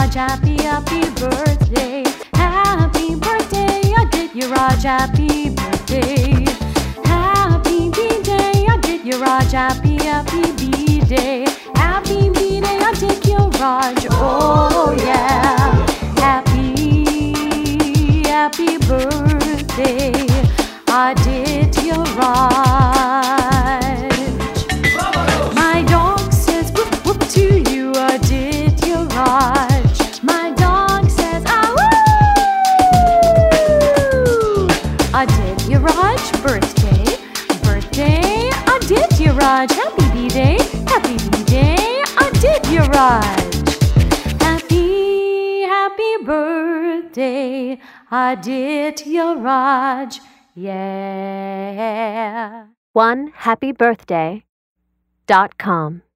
Raj, happy, happy birthday. Happy birthday, Aditya Raj, happy birthday. Happy B-Day, Aditya Raj, happy, happy B-Day. Happy B-Day, Aditya Raj, oh yeah. Happy, happy birthday, Aditya Raj. My dog says whoop whoop to you, Aditya Raj. My dog says ah woo. Aditya Raj, birthday, birthday, Aditya Raj. Happy B-Day, happy B-Day, Aditya Raj. Happy, happy birthday, Aditya Raj. Yeah. OneHappyBirthday.com